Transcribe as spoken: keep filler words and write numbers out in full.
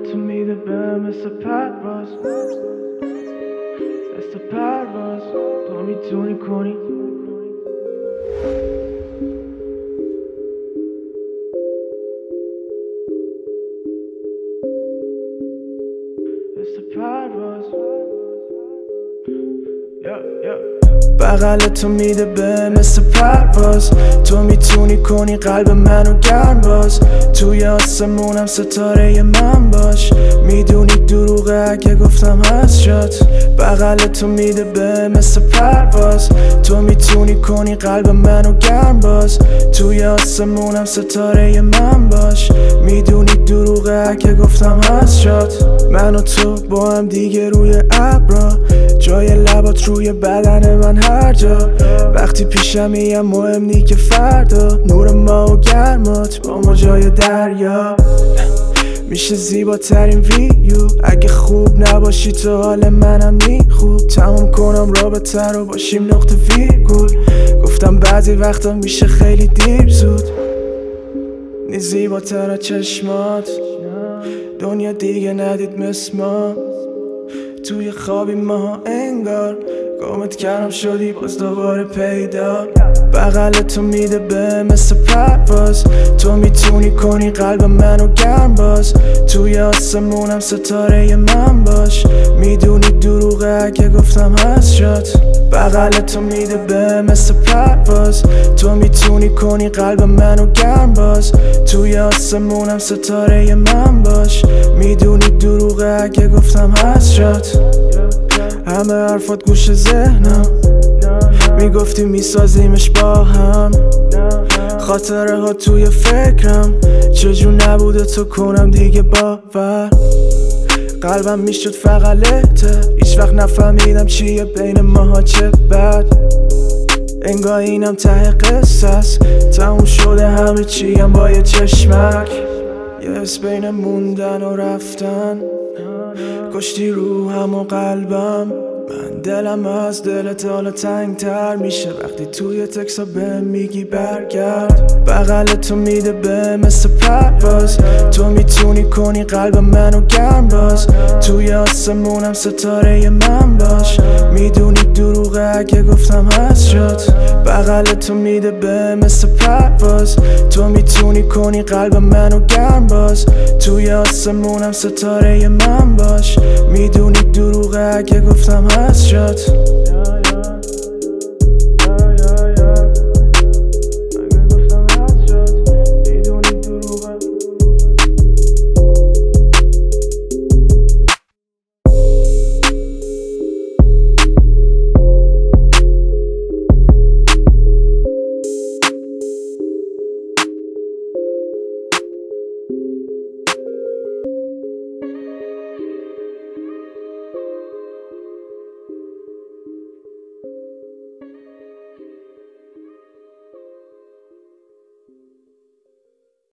تو میده به مثل پرواز، مثل پرواز تو میتونی کنی. مثل پرواز بغل تو میده به مثل پرواز. تو میتونی کنی قلب منو گرم باز. توی آسمونم ستاره من باش. میدونی دروغه اگه گفتم هست شد. بغل تو میده به مثل پرواز. تو میتونی کنی قلب منو گرم باز. توی آسمونم ستاره من باش. میدونی دروغه اگه گفتم هست شد. من و تو با هم دیگه روی ابرا، جای لبات روی بدن من هر جا. وقتی پیشمی هم مهم نی که فردا نور ما و گرمات با ما جای دریا. میشه زیباترین ویو اگه خوب نباشی تو حال منم نی خوب. تمام کنم رابطه رو باشیم نقطه ویرگول. گفتم بعضی وقتا میشه خیلی دیر زود. نی زیباتر از چشمات دنیا دیگه ندید مثل ما. توی خوابی ما انگار گمت کردم شدی باز دوباره پیدا. بغل تو میده به مثل پرواز. تو میتونی کنی قلب منو گرم باز. توی آسمونم ستاره من باش. میدونی دروغه اگه گفتم هست شد. بغل تو میده به مثل پرواز. تو میتونی کنی قلب منو گرم باز. توی آسمونم ستاره من باش. میدونی دروغه اگه گفتم هست شد. همه حرفات گوش ذهنم میگفتی میسازیمش با هم. خاطره ها توی فکرم چجور نبوده تو کنم دیگه باور. قلبم میشد فقلته هیچ وقت نفهمیدم چیه بین ماها چه بد. انگار اینم ته قصه است تموم شده همه چیم با یه چشمک. یه حس بین موندن و رفتن کشتی روحم و قلبم. من دلم از دلت حالا تنگ تر میشه وقتی توی تکسا بهم میگی برگرد. بغل تو میده به مثل پرواز. تو میتونی کنی قلب منو گرم باز. توی آسمونم ستاره من باش. میدونی دروغه اگه گفتم هست شد. بغل تو میده به مثل پرواز. تو میتونی کنی قلب منو گرم باز. توی آسمونم ستاره من باش. میدونی دروغه اگه گفتم هست شد.